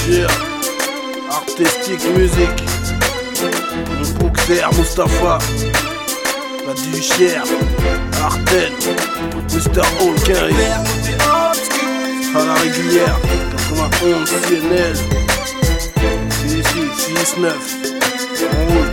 Cher, artistique musique. Mon boxer Mustapha, la Duchère, Arden, Mr. Holkin, à la régulière, 91 CNL, 6-9, on roule.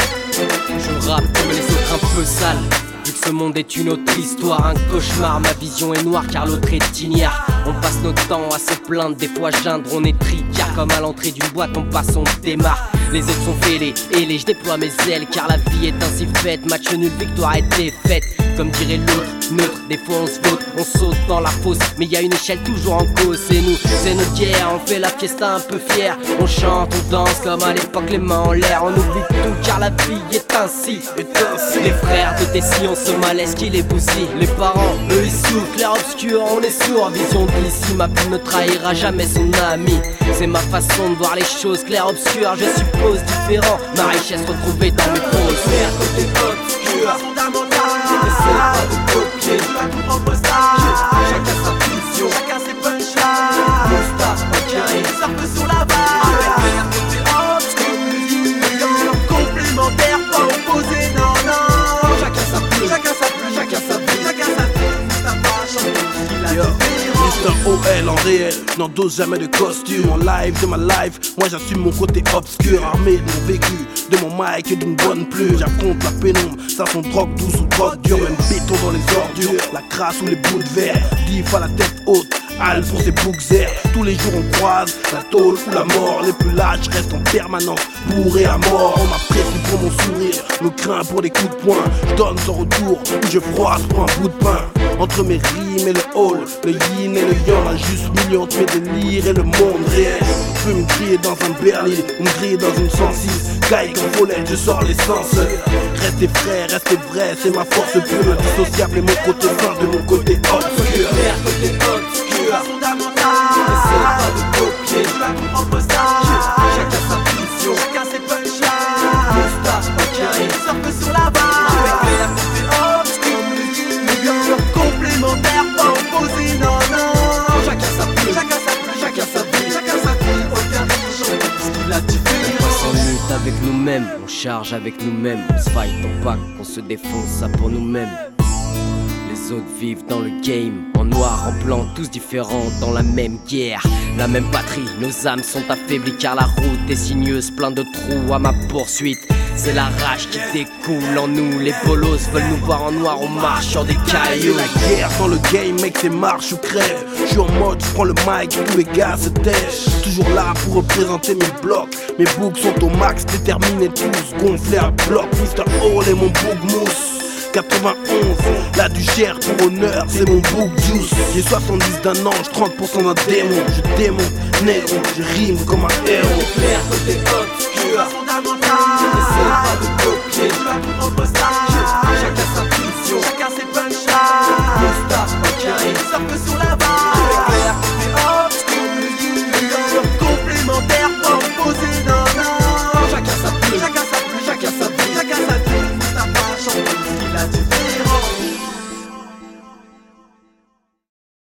Je rappe comme les autres un peu sales. Vu que ce monde est une autre histoire, un cauchemar, ma vision est noire car l'autre est ignare. On passe notre temps à se plaindre, des fois geindre, on est tricard. Comme à l'entrée d'une boîte, on passe, on démarre. Les ailes sont fêlées, ailées, je déploie mes ailes car la vie est ainsi faite. Match nul, victoire et défaite. Comme dirait l'autre, neutre, des fois on se vote, on saute dans la fosse. Mais y a une échelle toujours en cause, c'est nous, c'est notre guerre. On fait la fiesta un peu fière, on chante, on danse comme à l'époque, les mains en l'air. On oublie tout car la vie est ainsi. Les frères de Tessie, on se malaise qui les bousille. Les parents, eux ils souffrent, clair obscur, on est sourd. Vision d'ici, ma plume ne trahira jamais son ami. C'est ma façon de voir les choses, clair obscur, je suppose différent. Ma richesse retrouvée dans mes poses. Faire côté obscur, fondamental. N'essaie pas de copier, tu as ton propre style. Chacun sa vision, chacun ses punchlines. Mustapha, il surfe sur la vague. Faire côté obscur, complémentaire, pas opposé, non, non. Chacun sa plume, chacun sa plume, chacun sa vie, chacun sa vie. Mustapha chante tout ce qu'il a différent. Mr. OL en réel, n'endosse jamais de costume. En live de ma life, moi j'assume mon côté obscur. Armé de mon vécu, de mon mic et d'une bonne plume. J'affronte la pénombre, ça son drogue douce ou drogue dure. Même béton dans les ordures, la crasse ou les bouts de verre. Diff à la tête haute, Al pour ses boucs. Tous les jours on croise la tôle ou la mort. Les plus lâches restent en permanence, bourrés à mort. On m'apprécie pour mon sourire, me craint pour des coups de poing. Je donne sans retour, ou je froisse pour un bout de pain. Entre mes rimes et le hall, le yin et le yang, un juste milieu entre mes délires et le monde réel. Je peux me crier dans un berline, me griller dans une 106. Caille comme volette, je sors l'essence. Restez frais, restez vrai, c'est ma force pure. Indissociable et mon côté sain de mon côté obscur. Faire côté obscur, fondamental. N'essaie pas de copier, tu as ton propre style. Chacun sa vision, chacun ses punchlines. Mustapha, il surfe sur la vague. Faire côté obscur, complémentaire, pas opposé, non, non. Chacun sa plume, chacun sa plume, chacun sa vie, chacun sa vie. Aucun chante tout ce qu'il a différent. On lutte avec nous-mêmes, on charge avec nous-mêmes. On se fight en pack, on se défonce, ça pour nous-mêmes. Les autres vivent dans le game, en noir, en blanc, tous différents dans la même guerre. La même patrie, nos âmes sont affaiblies car la route est sinueuse, plein de trous à ma poursuite. C'est la rage qui découle en nous, les bolos veulent nous voir en noir, on marche sur des cailloux. La guerre dans le game, mec, c'est marche ou crève. Je suis en mode, je prends le mic, tous les gars se tèchent. Toujours là pour représenter mes blocs. Mes boucs sont au max, déterminés tous, gonflés à bloc. Mr. Hall et mon bouc mousse. 91, la Duchère pour honneur, c'est mon book juice. J'ai 70 d'un ange, 30% d'un démon. Je démonte, négro, je rime comme un héros. Faire côté obscur,